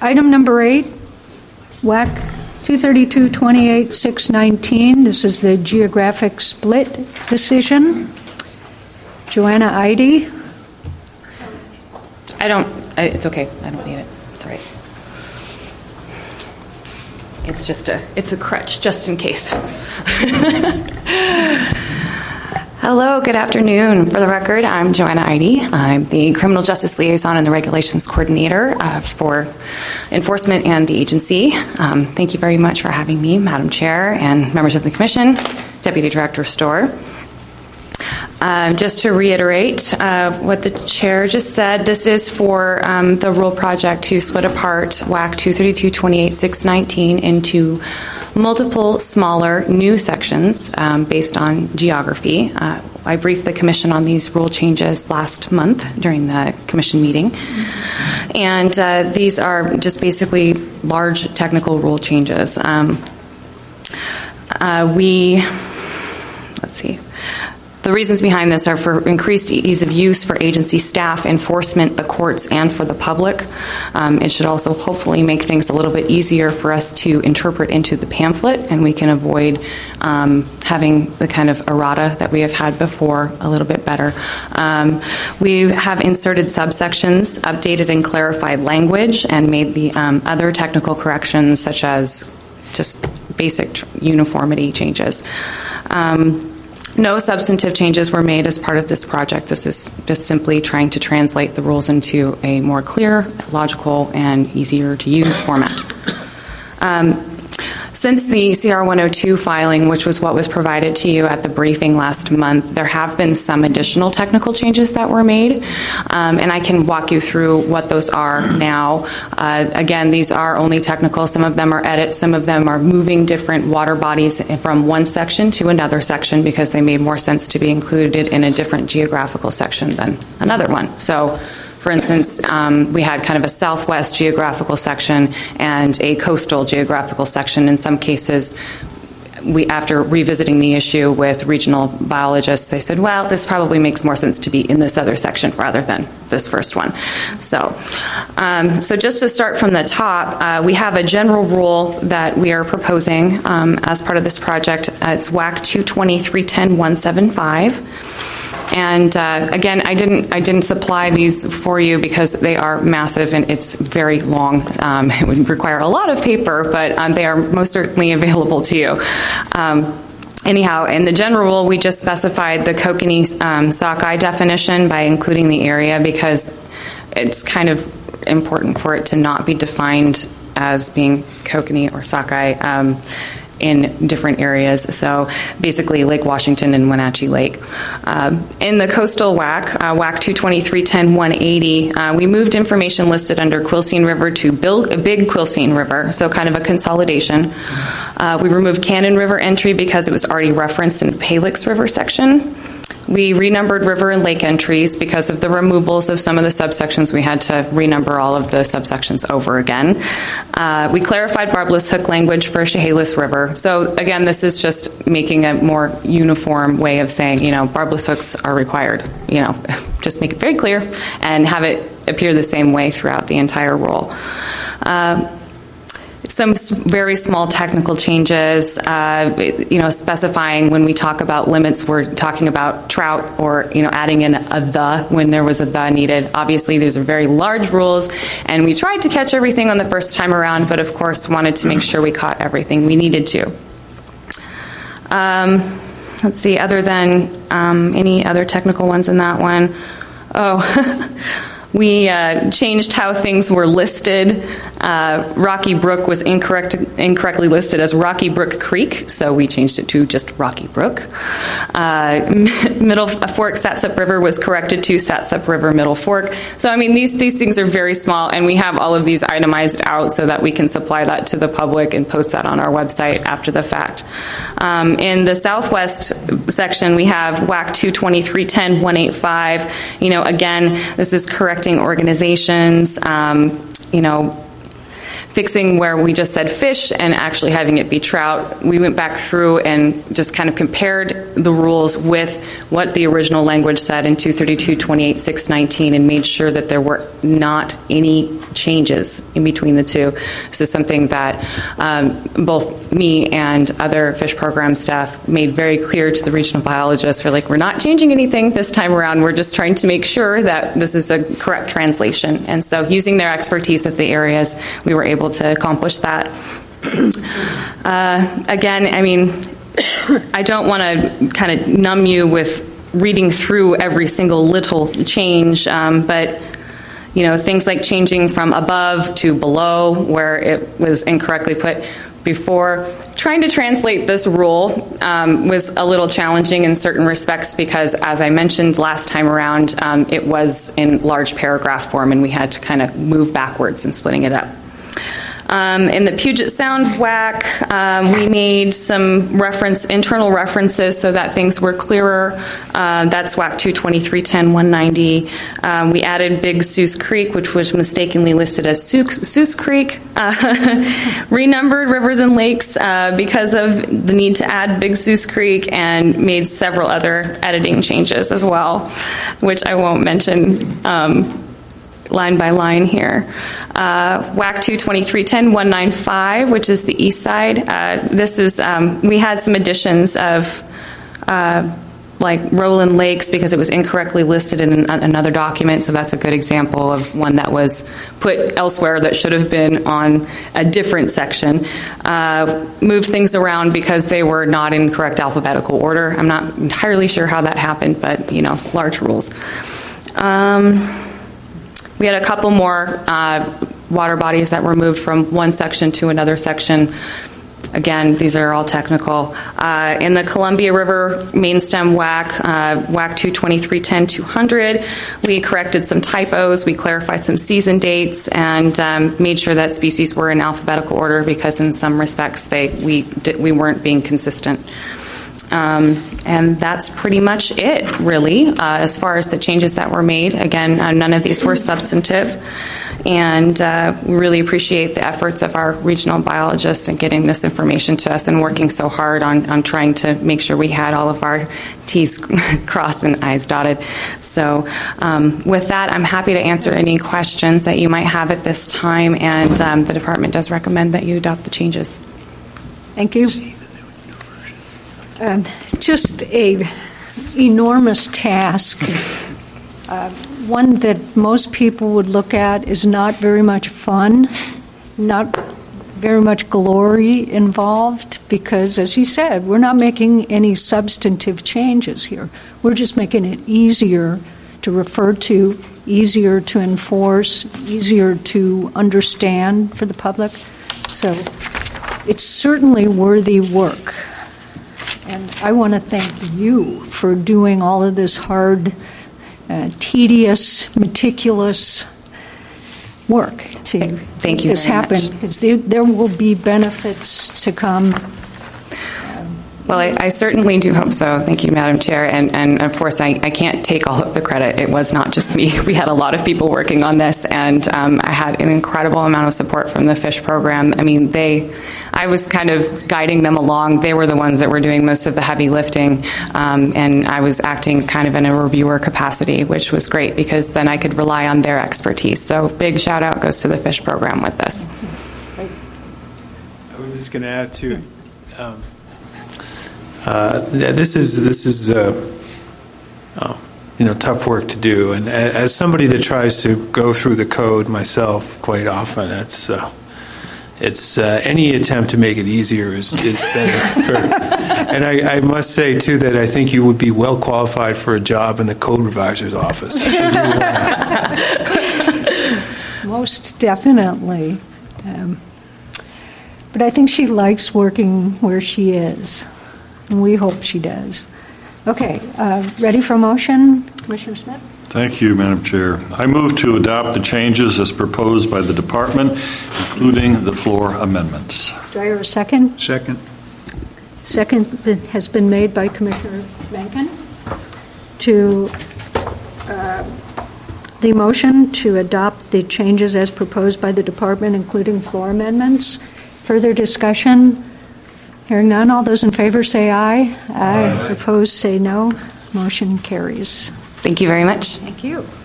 Item number 8, WAC 232-28-619. This is the geographic split decision. Joanna Eide. It's okay. I don't need it. It's all right. It's a crutch, just in case. Hello, good afternoon. For the record, I'm Joanna Eide. I'm the Criminal Justice Liaison and the Regulations Coordinator for Enforcement and the agency. Thank you very much for having me, Madam Chair, and members of the Commission, Deputy Director Storr. Just to reiterate what the Chair just said, this is for the rule project to split apart WAC 232-28-619 into multiple smaller new sections based on geography. I briefed the Commission on these rule changes last month during the Commission meeting. And these are just basically large technical rule changes. Let's see. The reasons behind this are for increased ease of use for agency staff, enforcement, the courts, and for the public. It should also hopefully make things a little bit easier for us to interpret into the pamphlet, and we can avoid having the kind of errata that we have had before a little bit better. We have inserted subsections, updated and clarified language, and made the other technical corrections, such as just basic uniformity changes. No substantive changes were made as part of this project. This is just simply trying to translate the rules into a more clear, logical, and easier to use format. Since the CR 102 filing, which was what was provided to you at the briefing last month, there have been some additional technical changes that were made, and I can walk you through what those are now. Again, these are only technical. Some of them are edits. Some of them are moving different water bodies from one section to another section because they made more sense to be included in a different geographical section than another one. So, for instance, we had kind of a southwest geographical section and a coastal geographical section. In some cases, after revisiting the issue with regional biologists, they said, well, this probably makes more sense to be in this other section rather than this first one. So just to start from the top, we have a general rule that we are proposing as part of this project. It's WAC 223-10-175. And again, I didn't supply these for you because they are massive and it's very long. It would require a lot of paper, but they are most certainly available to you. Anyhow, in the general rule, we just specified the kokanee sockeye definition by including the area because it's kind of important for it to not be defined as being kokanee or sockeye in different areas. So basically Lake Washington and Wenatchee Lake. In the coastal WAC, WAC 223-10-180, we moved information listed under Quilcene River to Big Quilcene River, so kind of a consolidation. We removed Cannon River entry because it was already referenced in the Paylix River section. We renumbered river and lake entries because of the removals of some of the subsections. We had to renumber all of the subsections over again. We clarified barbless hook language for Chehalis River. So again, this is just making a more uniform way of saying, barbless hooks are required. Just make it very clear and have it appear the same way throughout the entire rule. Some very small technical changes, specifying when we talk about limits, we're talking about trout or, adding in a the when there was a the needed. Obviously, these are very large rules, and we tried to catch everything on the first time around, but of course wanted to make sure we caught everything we needed to. Let's see, other than any other technical ones in that one. We changed how things were listed. Rocky Brook was incorrectly listed as Rocky Brook Creek, so we changed it to just Rocky Brook. Middle Fork Satsep River was corrected to Satsep River Middle Fork. So, these things are very small, and we have all of these itemized out so that we can supply that to the public and post that on our website after the fact. In the southwest section, we have WAC 223-10-185. Again, this is correcting organizations, fixing where we just said fish and actually having it be trout. We went back through and just kind of compared the rules with what the original language said in 232-28-619 and made sure that there were not any changes in between the two. This is something that both me and other fish program staff made very clear to the regional biologists. We're not changing anything this time around. We're just trying to make sure that this is a correct translation. And so using their expertise of the areas, we were able to accomplish that. Again, I mean, I don't want to kind of numb you with reading through every single little change, but things like changing from above to below where it was incorrectly put before. Trying to translate this rule was a little challenging in certain respects because, as I mentioned last time around, it was in large paragraph form and we had to kind of move backwards in splitting it up. In the Puget Sound WAC, we made some internal references so that things were clearer. That's WAC 223-10-190. We added Big Seuss Creek, which was mistakenly listed as Seuss Creek. Renumbered rivers and lakes because of the need to add Big Seuss Creek, and made several other editing changes as well, which I won't mention line by line here. WAC 223-10-195, which is the east side. This is, we had some additions of like Roland Lakes because it was incorrectly listed in another document, so that's a good example of one that was put elsewhere that should have been on a different section. Moved things around because they were not in correct alphabetical order. I'm not entirely sure how that happened, but large rules. We had a couple more water bodies that were moved from one section to another section. Again, these are all technical. In the Columbia River main stem WAC, WAC 223-10-200, we corrected some typos, we clarified some season dates, and made sure that species were in alphabetical order because in some respects we weren't being consistent. And that's pretty much it, really, as far as the changes that were made. Again, none of these were substantive, and we really appreciate the efforts of our regional biologists in getting this information to us and working so hard on trying to make sure we had all of our T's crossed and I's dotted. So with that, I'm happy to answer any questions that you might have at this time, and the department does recommend that you adopt the changes. Thank you. Just a enormous task. One that most people would look at is not very much fun, not very much glory involved, because, as you said, we're not making any substantive changes here. We're just making it easier to refer to, easier to enforce, easier to understand for the public. So it's certainly worthy work. And I want to thank you for doing all of this hard, tedious, meticulous work to make this happen. Because there will be benefits to come. Well, I certainly do hope so. Thank you, Madam Chair. And of course, I can't take all of the credit. It was not just me. We had a lot of people working on this, and I had an incredible amount of support from the fish program. I mean, I was kind of guiding them along. They were the ones that were doing most of the heavy lifting, and I was acting kind of in a reviewer capacity, which was great because then I could rely on their expertise. So big shout out goes to the fish program with this. I was just going to add to this is tough work to do, and as somebody that tries to go through the code myself quite often, it's any attempt to make it easier is better. And I must say too that I think you would be well qualified for a job in the code revisor's office. Most definitely. But I think she likes working where she is. And we hope she does. Okay, ready for motion? Commissioner Smith? Thank you, Madam Chair. I move to adopt the changes as proposed by the department, including the floor amendments. Do I hear a second? Second. Second has been made by Commissioner Mencken to the motion to adopt the changes as proposed by the department, including floor amendments. Further discussion? Hearing none, all those in favor say aye. Aye. Opposed say no. Motion carries. Thank you very much. Thank you.